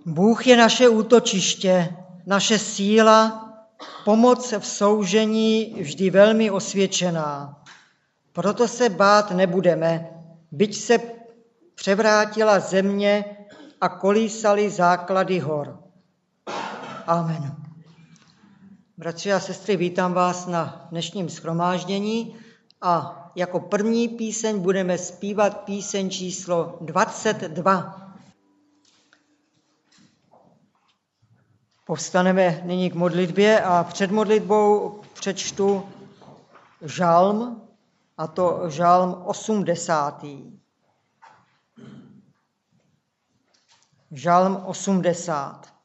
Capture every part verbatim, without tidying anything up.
Bůh je naše útočiště, naše síla, pomoc v soužení vždy velmi osvědčená. Proto se bát nebudeme, byť se převrátila země a kolísaly základy hor. Amen. Bratři a sestry, vítám vás na dnešním shromáždění a jako první píseň budeme zpívat píseň číslo dvacet dva. Povstaneme nyní k modlitbě a před modlitbou přečtu žalm, a to žalm osmdesátý. Žalm osmdesát.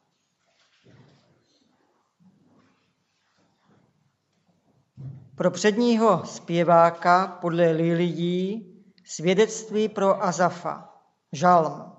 Pro předního zpěváka podle lidí svědectví pro Asafa. Žalm.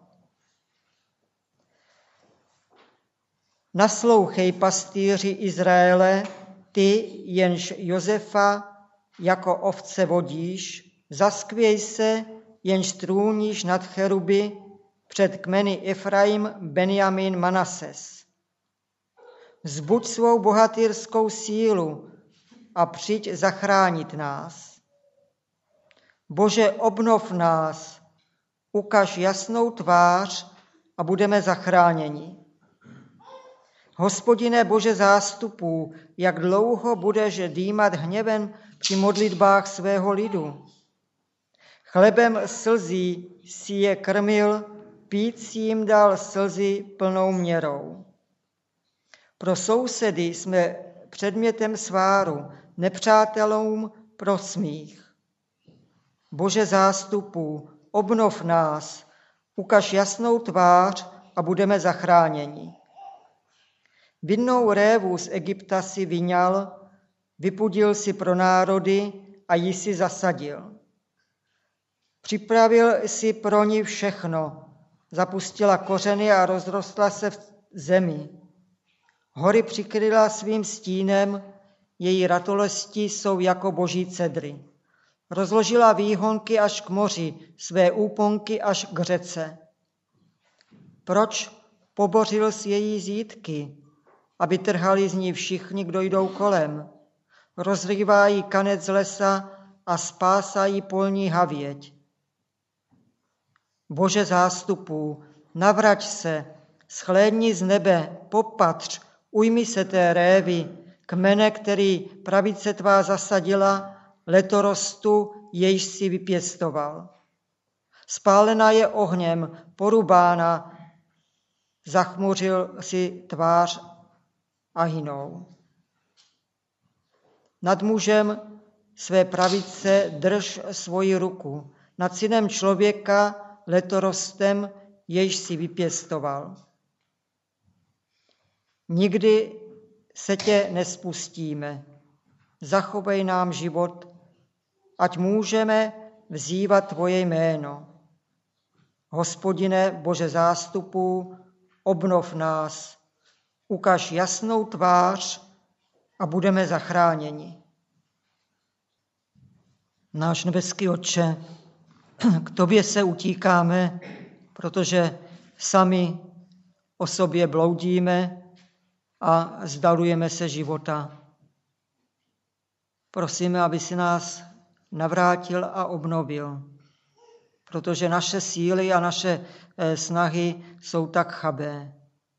Naslouchej, pastýři Izraele, ty, jenž Josefa jako ovce vodíš, zaskvěj se, jenž trůníš nad cheruby před kmeny Efraim, Benjamin, Manases. Zbuď svou bohatýrskou sílu a přijď zachránit nás. Bože, obnov nás, ukaž jasnou tvář a budeme zachráněni. Hospodine Bože zástupů, jak dlouho budeš dýmat hněvem při modlitbách svého lidu? Chlebem slzí si je krmil, pít jim dal slzy plnou měrou. Pro sousedy jsme předmětem sváru, nepřátelům pro smích. Bože zástupů, obnov nás, ukaž jasnou tvář a budeme zachráněni. Vinnou révu z Egypta si vyňal, vypudil si pro národy a ji si zasadil. Připravil si pro ní všechno, zapustila kořeny a rozrostla se v zemi. Hory přikryla svým stínem, její ratolesti jsou jako boží cedry. Rozložila výhonky až k moři, své úponky až k řece. Proč pobořil s její zítky, aby trhali z ní všichni, kdo jdou kolem? Rozrývají kanec lesa a spásají polní havěť. Bože zástupů, navrať se, shlédni z nebe, popatř, ujmi se té révy, kmene, který pravice tvá zasadila, letorostu, jejž si vypěstoval. Spálená je ohněm, porubána, zachmuřil si tvář a hynou. Nad mužem své pravice drž svoji ruku, nad synem člověka letorostem, jejž si vypěstoval. Nikdy se tě nespustíme, zachovej nám život, ať můžeme vzývat tvoje jméno. Hospodine Bože zástupů, obnov nás, ukaž jasnou tvář a budeme zachráněni. Náš nebeský Otče, k tobě se utíkáme, protože sami o sobě bloudíme a vzdalujeme se života. Prosíme, aby si nás navrátil a obnovil, protože naše síly a naše snahy jsou tak chabé.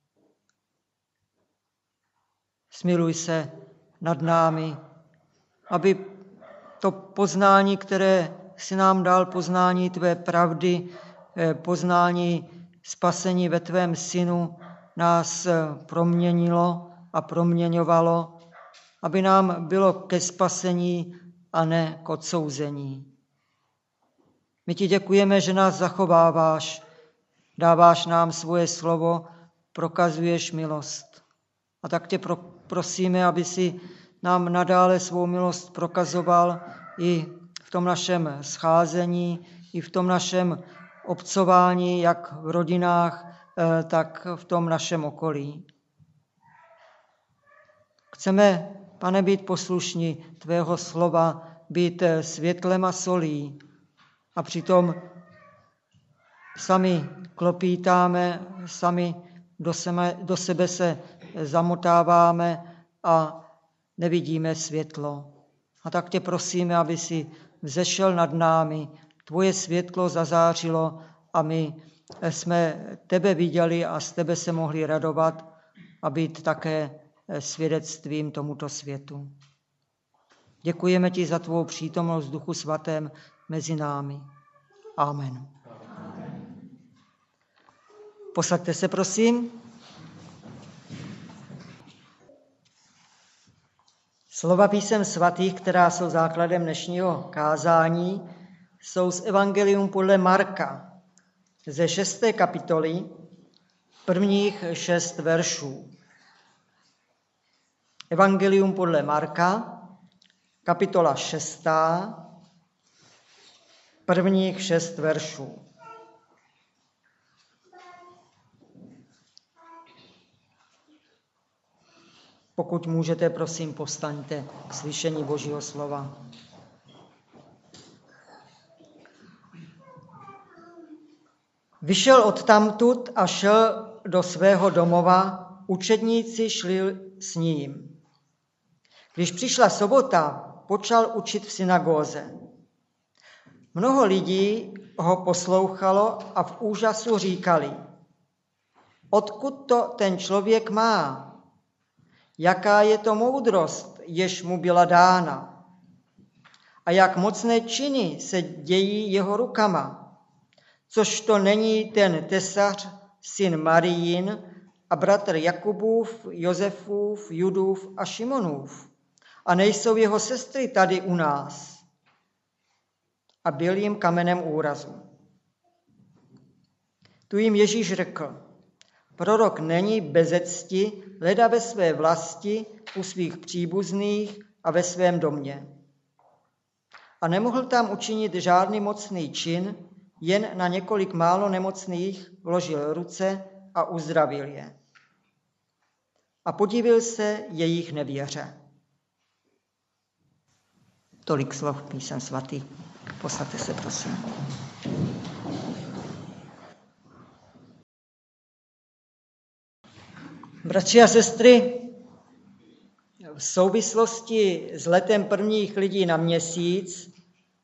Smiluj se nad námi, aby to poznání, které si nám dal, poznání tvé pravdy, poznání spasení ve tvém synu, nás proměnilo a proměňovalo, aby nám bylo ke spasení a ne k odsouzení. My ti děkujeme, že nás zachováváš, dáváš nám svoje slovo, prokazuješ milost. A tak tě prosíme, aby si nám nadále svou milost prokazoval i v tom našem scházení, i v tom našem obcování, jak v rodinách, tak v tom našem okolí. Chceme, Pane, být poslušní tvého slova, být světlem a solí a přitom sami klopítáme, sami do sebe, do sebe se zamotáváme a nevidíme světlo. A tak tě prosíme, aby si vzešel nad námi, tvoje světlo zazářilo a my jsme tebe viděli a z tebe se mohli radovat a být také svědectvím tomuto světu. Děkujeme ti za tvou přítomnost v Duchu Svatém mezi námi. Amen. Posaďte se, prosím. Slova písem svatých, která jsou základem dnešního kázání, jsou z Evangelium podle Marka, ze šesté kapitoly, prvních šest veršů. Evangelium podle Marka, kapitola šestá, prvních šest veršů. Pokud můžete, prosím, povstaňte k slyšení Božího slova. Vyšel odtamtud a šel do svého domova, učedníci šli s ním. Když přišla sobota, počal učit v synagóze. Mnoho lidí ho poslouchalo a v úžasu říkali, odkud to ten člověk má? Jaká je to moudrost, jež mu byla dána? A jak mocné činy se dějí jeho rukama? Což to není ten tesař, syn Marijin a bratr Jakubův, Josefův, Judův a Šimonův? A nejsou jeho sestry tady u nás? A byl jim kamenem úrazu. Tu jim Ježíš řekl, prorok není beze cti, leda ve své vlasti, u svých příbuzných a ve svém domě. A nemohl tam učinit žádný mocný čin, jen na několik málo nemocných vložil ruce a uzdravil je. A podivil se jejich nevěře. Tolik slov písem svatých. Posaďte se, prosím. Bratři a sestry, v souvislosti s letem prvních lidí na měsíc,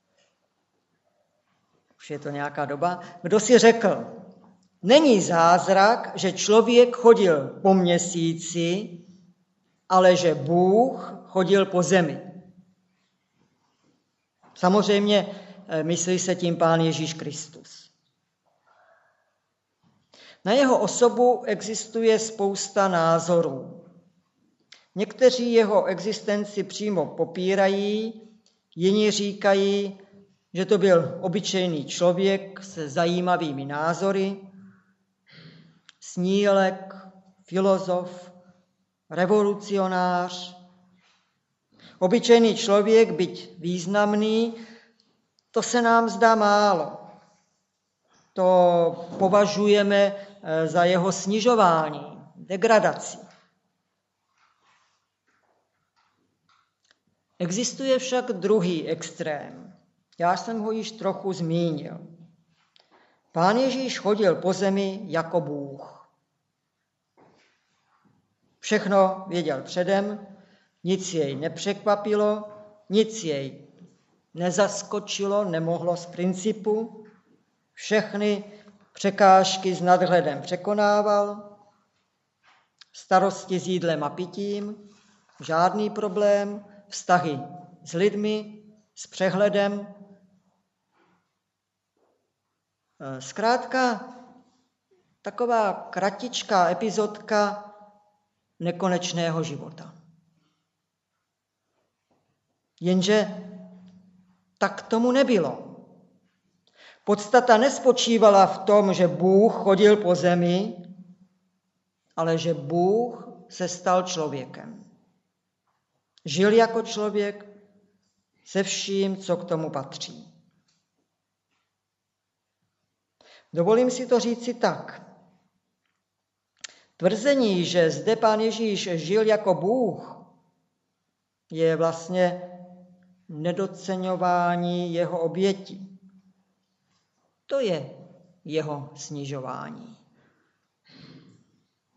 už je to nějaká doba, kdo si řekl, není zázrak, že člověk chodil po měsíci, ale že Bůh chodil po zemi. Samozřejmě myslí se tím Pán Ježíš Kristus. Na jeho osobu existuje spousta názorů. Někteří jeho existenci přímo popírají, jiní říkají, že to byl obyčejný člověk se zajímavými názory, snílek, filozof, revolucionář. Obyčejný člověk, byť významný, to se nám zdá málo. To považujeme za jeho snižování, degradaci. Existuje však druhý extrém. Já jsem ho již trochu zmínil. Pán Ježíš chodil po zemi jako Bůh. Všechno věděl předem, nic jej nepřekvapilo, nic jej nezaskočilo, nemohlo z principu. Všechny překážky s nadhledem překonával, starosti s jídlem a pitím, žádný problém, vztahy s lidmi, s přehledem. Zkrátka taková kratičká epizodka nekonečného života. Jenže tak tomu nebylo. Podstata nespočívala v tom, že Bůh chodil po zemi, ale že Bůh se stal člověkem. Žil jako člověk se vším, co k tomu patří. Dovolím si to říci tak. Tvrzení, že zde Pán Ježíš žil jako Bůh, je vlastně nedoceňování jeho oběti. To je jeho snižování.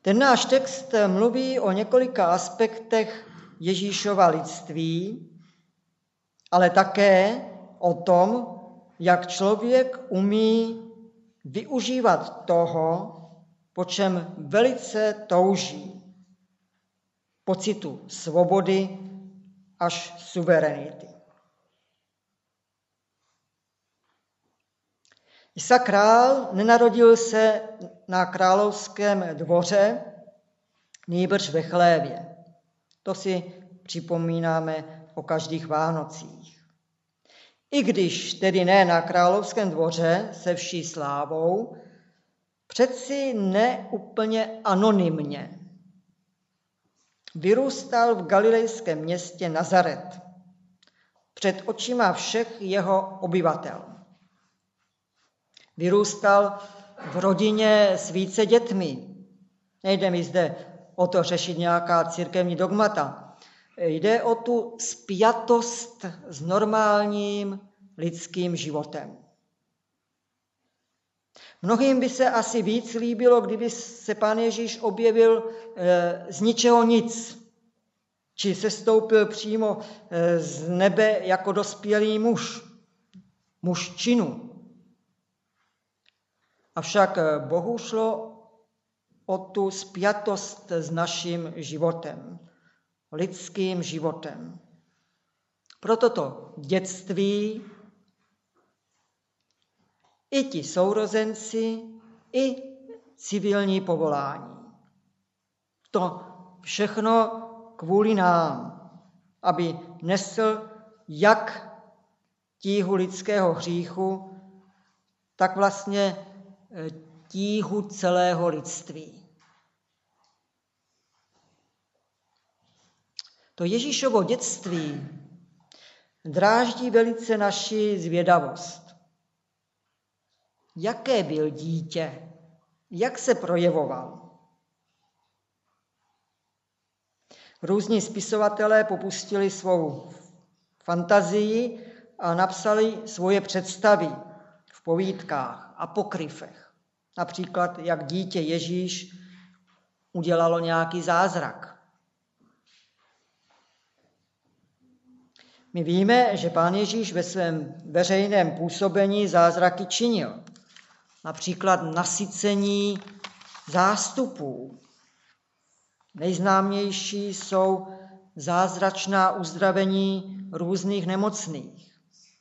Ten náš text mluví o několika aspektech Ježíšova lidství, ale také o tom, jak člověk umí využívat toho, po čem velice touží. Pocitu svobody až suverenity. Isa král nenarodil se na královském dvoře, nýbrž ve chlévě. To si připomínáme o každých Vánocích. I když tedy ne na královském dvoře se vší slávou, přeci ne úplně anonymně. Vyrůstal v galilejském městě Nazaret, před očima všech jeho obyvatel. Vyrůstal v rodině s více dětmi. Nejde mi zde o to řešit nějaká církevní dogmata. Jde o tu spjatost s normálním lidským životem. Mnohým by se asi víc líbilo, kdyby se Pán Ježíš objevil z ničeho nic, či sestoupil přímo z nebe jako dospělý muž, muž činu. Avšak Bohu šlo o tu spjatost s naším životem, lidským životem. Proto to dětství, i ti sourozenci, i civilní povolání. To všechno kvůli nám, aby nesl jak tíhu lidského hříchu, tak vlastně tíhu celého lidství. To Ježíšovo dětství dráždí velice naši zvědavost. Jaké byl dítě? Jak se projevoval? Různí spisovatelé popustili svou fantazii a napsali svoje představy v povídkách, apokryfech. Například, jak dítě Ježíš udělalo nějaký zázrak. My víme, že Pán Ježíš ve svém veřejném působení zázraky činil. Například nasycení zástupů. Nejznámější jsou zázračná uzdravení různých nemocných.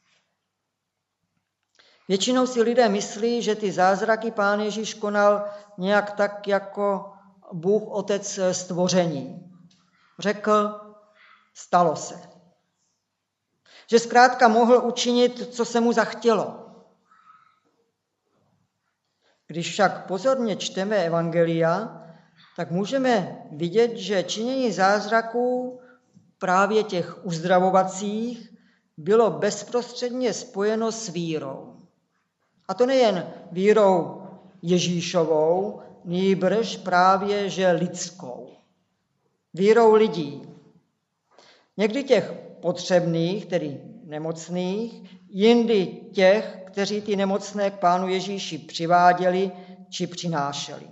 Většinou si lidé myslí, že ty zázraky Pán Ježíš konal nějak tak jako Bůh Otec stvoření. Řekl, stalo se. Že zkrátka mohl učinit, co se mu zachtělo. Když však pozorně čteme evangelia, tak můžeme vidět, že činění zázraků, právě těch uzdravovacích, bylo bezprostředně spojeno s vírou. A to nejen vírou Ježíšovou, nýbrž právě že lidskou. Vírou lidí. Někdy těch potřebných, tedy nemocných, jindy těch, kteří ty nemocné k Pánu Ježíši přiváděli či přinášeli.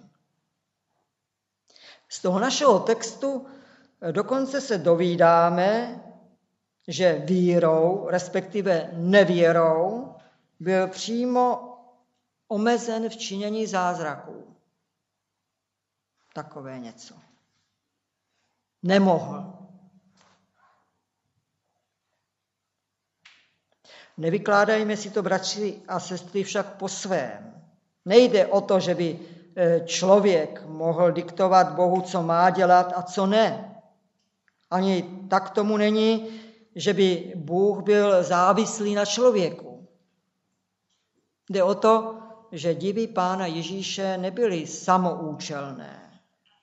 Z toho našeho textu dokonce se dovídáme, že vírou, respektive nevěrou, byl přímo omezen v činění zázraků. Takové něco. Nemohl. Nevykládajme si to, bratři a sestry, však po svém. Nejde o to, že by člověk mohl diktovat Bohu, co má dělat a co ne. Ani tak tomu není, že by Bůh byl závislý na člověku. Jde o to, že divy Pána Ježíše nebyly samoučelné.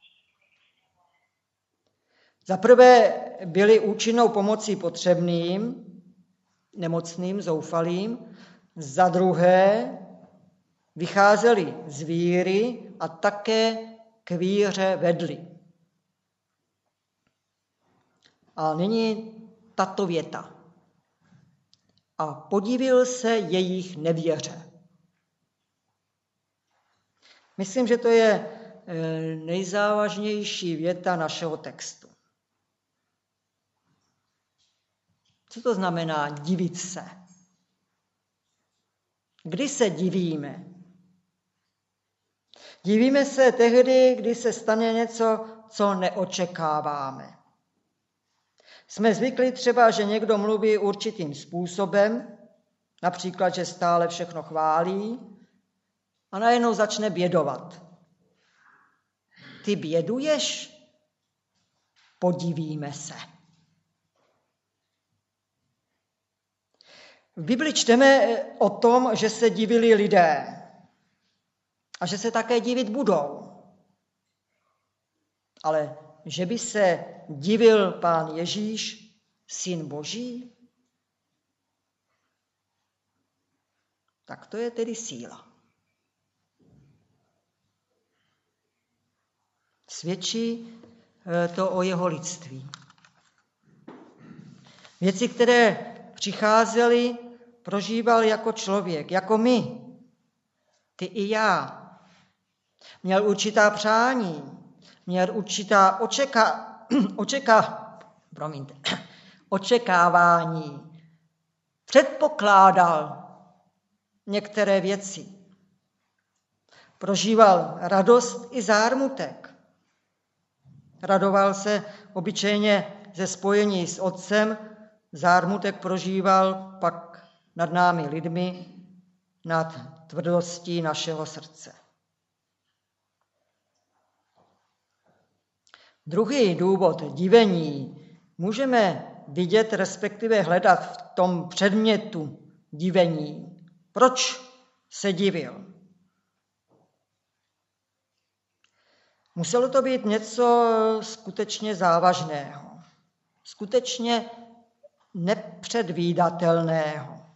Za prvé byly účinnou pomocí potřebným, nemocným, zoufalým. Za druhé vycházeli z víry a také k víře vedli. A nyní tato věta. A podivil se jejich nevěře. Myslím, že to je nejzávažnější věta našeho textu. Co to znamená divit se? Kdy se divíme? Divíme se tehdy, kdy se stane něco, co neočekáváme. Jsme zvyklí třeba, že někdo mluví určitým způsobem, například, že stále všechno chválí a najednou začne bědovat. Ty běduješ? Podivíme se. V Bibli čteme o tom, že se divili lidé a že se také divit budou. Ale že by se divil Pán Ježíš, Syn Boží? Tak to je tedy síla. Svědčí to o jeho lidství. Věci, které přicházely, prožíval jako člověk, jako my, ty i já. Měl určitá přání, měl určitá očeka, očeka, promiňte, očekávání. Předpokládal některé věci. Prožíval radost i zármutek. Radoval se obyčejně ze spojení s Otcem, zármutek prožíval pak nad námi lidmi, nad tvrdostí našeho srdce. Druhý důvod divení můžeme vidět, respektive hledat v tom předmětu divení. Proč se divil? Muselo to být něco skutečně závažného, skutečně nepředvídatelného.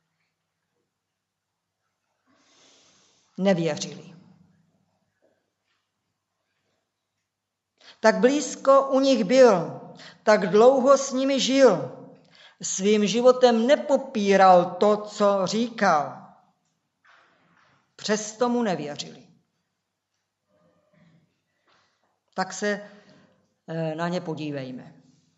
Nevěřili. Tak blízko u nich byl, tak dlouho s nimi žil. Svým životem nepopíral to, co říkal. Přesto mu nevěřili. Tak se na ně podívejme.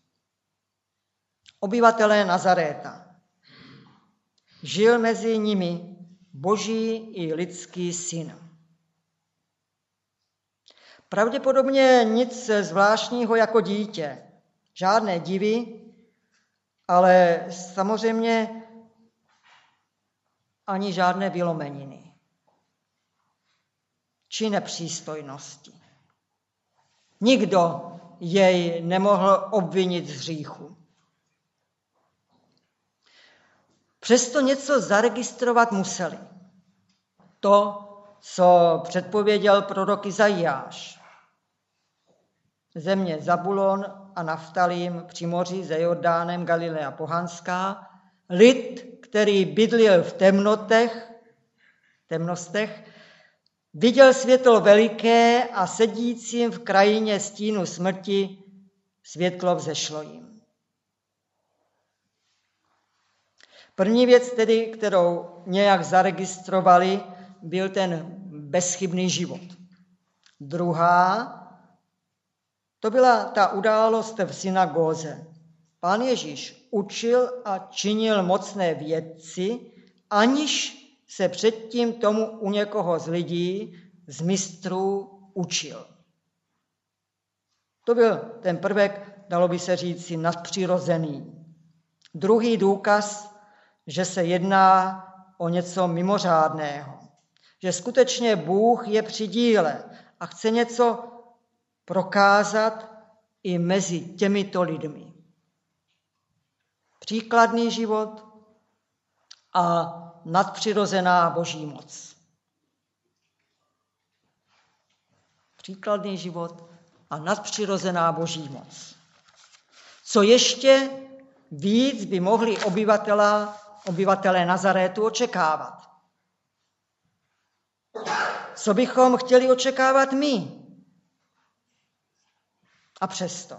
Obyvatelé Nazaréta. Žil mezi nimi Boží i lidský syn. Pravděpodobně nic zvláštního jako dítě, žádné divy, ale samozřejmě ani žádné vylomeniny či nepřístojnosti. Nikdo jej nemohl obvinit z hříchu. Přesto něco zaregistrovat museli. To, co předpověděl prorok Izajáš. Země Zabulon a Naftalím při moři za Jordánem, Galilea pohanská, lid, který bydlil v temnotech, temnostech, viděl světlo veliké a sedícím v krajině stínu smrti světlo vzešlo jim. První věc tedy, kterou nějak zaregistrovali, byl ten bezchybný život. Druhá, to byla ta událost v synagóze. Pán Ježíš učil a činil mocné věci, aniž se předtím tomu u někoho z lidí, z mistrů učil. To byl ten prvek, dalo by se říci, nadpřirozený. Druhý důkaz, že se jedná o něco mimořádného. Že skutečně Bůh je při díle a chce něco prokázat i mezi těmito lidmi. Příkladný život a nadpřirozená Boží moc. Příkladný život a nadpřirozená Boží moc. Co ještě víc by mohli obyvatelé, obyvatelé Nazarétu očekávat? Co bychom chtěli očekávat my? A přesto.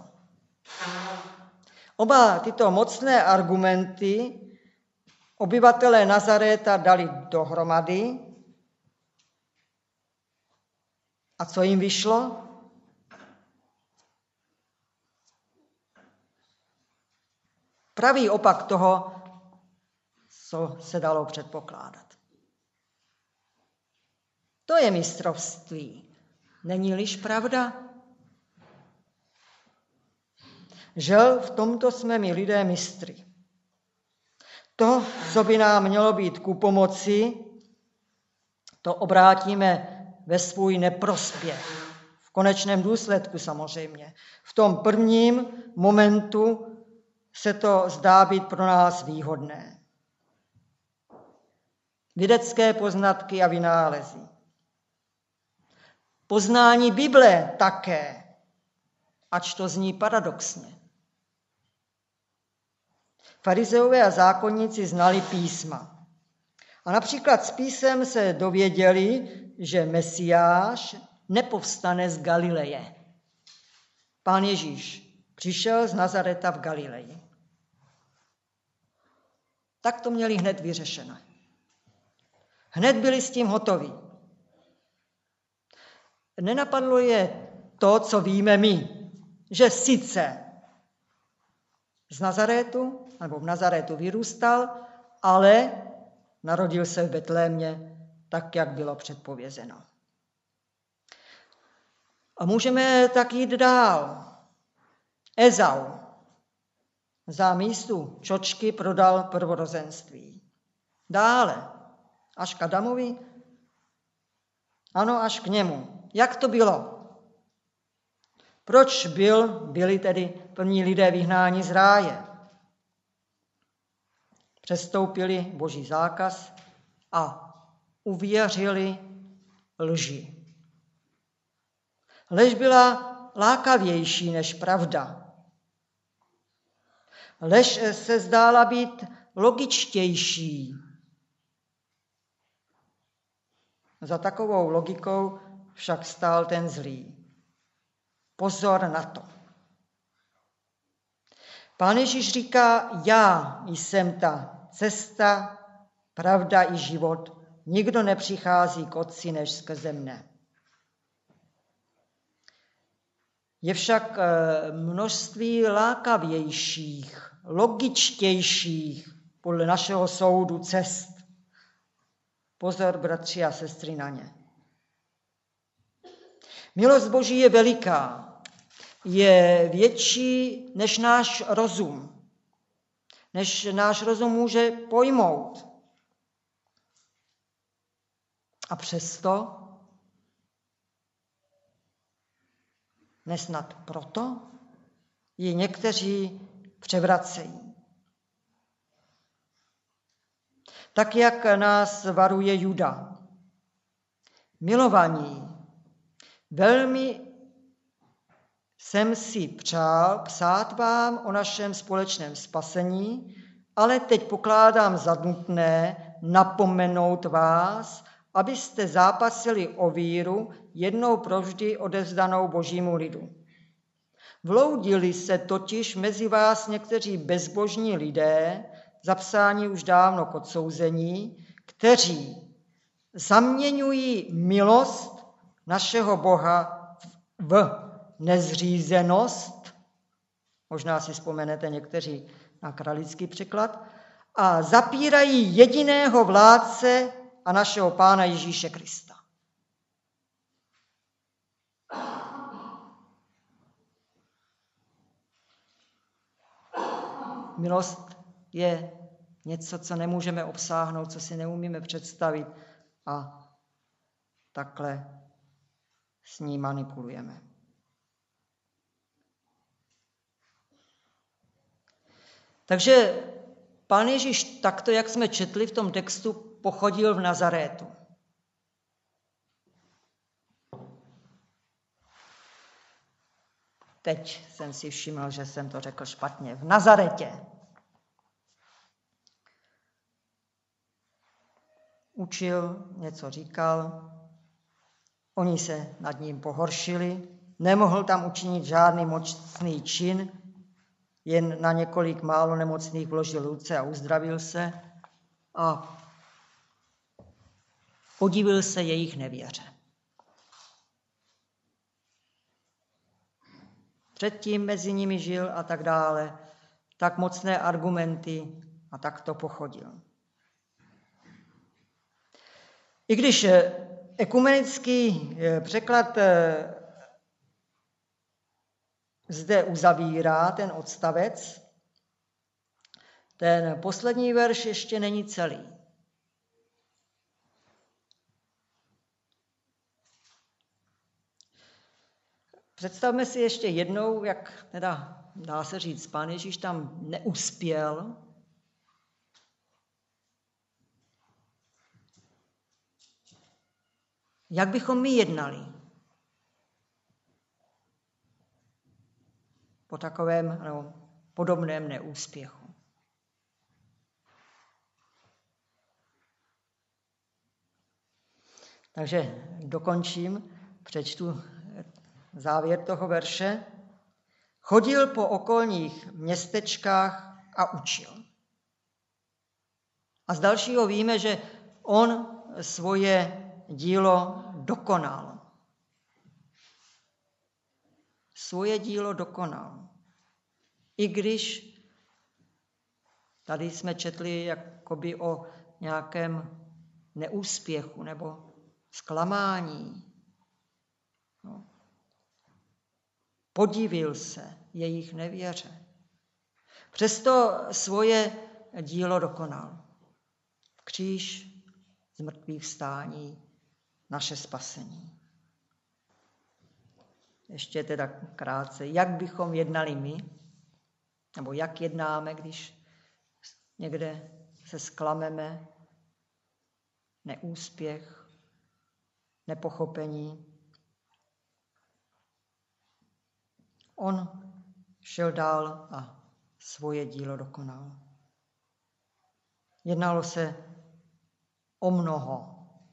Oba tyto mocné argumenty obyvatelé Nazaréta dali dohromady A co jim vyšlo? Pravý opak toho, co se dalo předpokládat. To je mistrovství. Není-liž pravda? Žel, v tomto jsme my lidé mistry. To, co by nám mělo být ku pomoci, to obrátíme ve svůj neprospěch. V konečném důsledku samozřejmě. V tom prvním momentu se to zdá být pro nás výhodné. Vědecké poznatky a vynálezy. Poznání Bible také, ač to zní paradoxně. Farizeové a zákonníci znali písma. A například z písem se dověděli, že Mesiáš nepovstane z Galileje. Pán Ježíš přišel z Nazareta v Galileji. Tak to měli hned vyřešené. Hned byli s tím hotoví. Nenapadlo je to, co víme my, že sice z Nazaretu, nebo v Nazaretu vyrůstal, ale narodil se v Betlémě, tak, jak bylo předpovězeno. A můžeme tak jít dál. Ezau za místu čočky prodal prvorozenství. Dále, až k Adamovi? Ano, až k němu. Jak to bylo? Proč byl, byli tedy první lidé vyhnáni z ráje? Přestoupili boží zákaz a uvěřili lži. Lež byla lákavější než pravda. Lež se zdála být logičtější. Za takovou logikou však stál ten zlý. Pozor na to. Pán Ježíš říká, já jsem ta cesta, pravda i život. Nikdo nepřichází k Otci než skrze mne. Je však množství lákavějších, logičtějších, podle našeho soudu, cest. Pozor, bratři a sestry, na ně. Milost Boží je veliká, je větší než náš rozum, než náš rozum může pojmout. A přesto, nesnad proto, ji někteří převracejí. Tak, jak nás varuje Juda. Milovaní, velmi jsem si přál psát vám o našem společném spasení, ale teď pokládám za nutné napomenout vás, abyste zápasili o víru jednou provždy odevzdanou božímu lidu. Vloudili se totiž mezi vás někteří bezbožní lidé, zapsáni už dávno k odsouzení, kteří zaměňují milost našeho Boha v nezřízenost, možná si vzpomenete někteří na kralický překlad, a zapírají jediného vládce a našeho Pána Ježíše Krista. Milost je něco, co nemůžeme obsáhnout, co si neumíme představit a takhle s ní manipulujeme. Takže Pán Ježíš takto, jak jsme četli v tom textu, pochodil v Nazarétu. Teď jsem si všiml, že jsem to řekl špatně. V Nazaretě. Učil, něco říkal, oni se nad ním pohoršili, nemohl tam učinit žádný mocný čin, jen na několik málo nemocných vložil ruce a uzdravil se a podivil se jejich nevěře. předtím mezi nimi žil a tak dále. Tak mocné argumenty a tak to pochodil. I když ekumenický překlad zde uzavírá ten odstavec, ten poslední verš ještě není celý. Představme si ještě jednou, jak teda dá se říct, Pán Ježíš tam neuspěl. Jak bychom my jednali po takovém no, podobném neúspěchu? Takže dokončím, přečtu závěr toho verše. Chodil po okolních městečkách a učil. A z dalšího víme, že on svoje dílo dokonal. Svoje dílo dokonal. I když tady jsme četli jakoby o nějakém neúspěchu nebo zklamání. No. Podivil se jejich nevěře. Přesto svoje dílo dokonal. Kříž, zmrtvých vstání, naše spasení. Ještě teda krátce, jak bychom jednali my, nebo jak jednáme, když někde se zklameme, neúspěch, nepochopení. On šel dál a svoje dílo dokonal. Jednalo se o mnoho.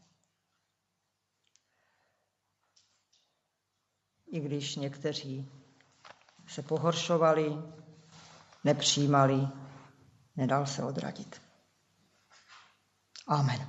I když někteří se pohoršovali, nepřijímali, nedal se odradit. Amen.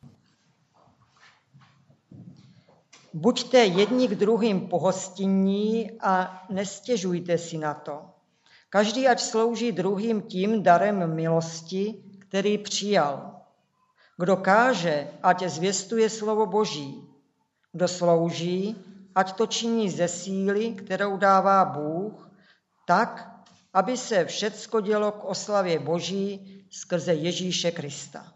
Buďte jedni k druhým pohostinní a nestěžujte si na to. Každý ať slouží druhým tím darem milosti, který přijal. Kdo káže, ať zvěstuje slovo Boží. Kdo slouží, ať to činí ze síly, kterou dává Bůh, tak, aby se všecko dělo k oslavě Boží skrze Ježíše Krista.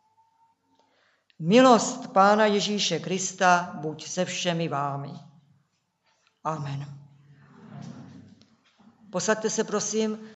Milost Pána Ježíše Krista buď se všemi vámi. Amen. Posaďte se prosím